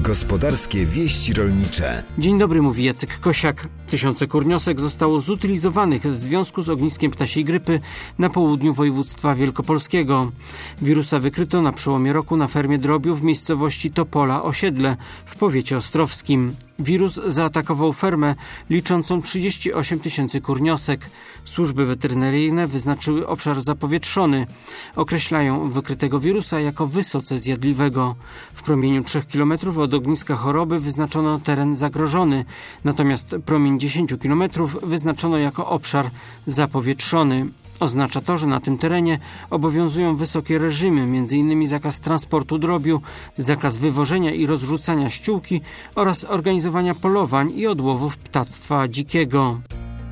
Gospodarskie wieści rolnicze. Dzień dobry, mówi Jacek Kosiak. Tysiące kurniosek zostało zutylizowanych w związku z ogniskiem ptasiej grypy na południu województwa wielkopolskiego. Wirusa wykryto na przełomie roku na fermie drobiu w miejscowości Topola Osiedle w powiecie ostrowskim. Wirus zaatakował fermę liczącą 38 tysięcy kurniosek. Służby weterynaryjne wyznaczyły obszar zapowietrzony. Określają wykrytego wirusa jako wysoce zjadliwego. W promieniu 3 km od ogniska choroby wyznaczono teren zagrożony, natomiast promień 10 km wyznaczono jako obszar zapowietrzony. Oznacza to, że na tym terenie obowiązują wysokie reżimy, m.in. zakaz transportu drobiu, zakaz wywożenia i rozrzucania ściółki oraz organizowania polowań i odłowów ptactwa dzikiego.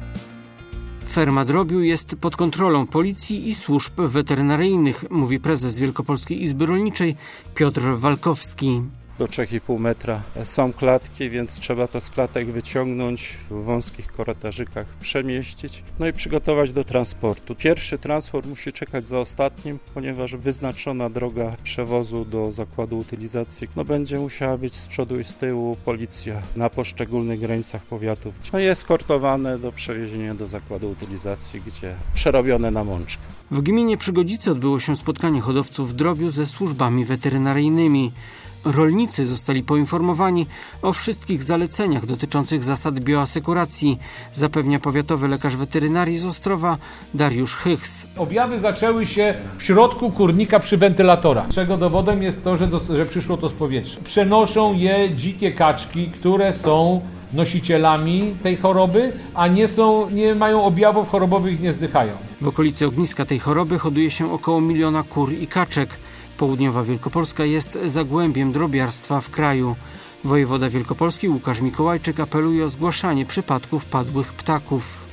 Ferma drobiu jest pod kontrolą policji i służb weterynaryjnych, mówi prezes Wielkopolskiej Izby Rolniczej Piotr Walkowski. Do 3,5 metra są klatki, więc trzeba to z klatek wyciągnąć, w wąskich korytarzykach przemieścić, no i przygotować do transportu. Pierwszy transport musi czekać za ostatnim, ponieważ wyznaczona droga przewozu do zakładu utylizacji będzie musiała być z przodu i z tyłu policja na poszczególnych granicach powiatów. No i eskortowane do przewiezienia do zakładu utylizacji, gdzie przerobione na mączkę. W gminie Przygodzice odbyło się spotkanie hodowców drobiu ze służbami weterynaryjnymi. Rolnicy zostali poinformowani o wszystkich zaleceniach dotyczących zasad bioasekuracji, zapewnia powiatowy lekarz weterynarii z Ostrowa Dariusz Hychs. Objawy zaczęły się w środku kurnika przy wentylatorach, czego dowodem jest to, że przyszło to z powietrza. Przenoszą je dzikie kaczki, które są nosicielami tej choroby, a nie mają objawów chorobowych, nie zdychają. W okolicy ogniska tej choroby hoduje się około 1 miliona kur i kaczek. Południowa Wielkopolska jest zagłębiem drobiarstwa w kraju. Wojewoda Wielkopolski Łukasz Mikołajczyk apeluje o zgłaszanie przypadków padłych ptaków.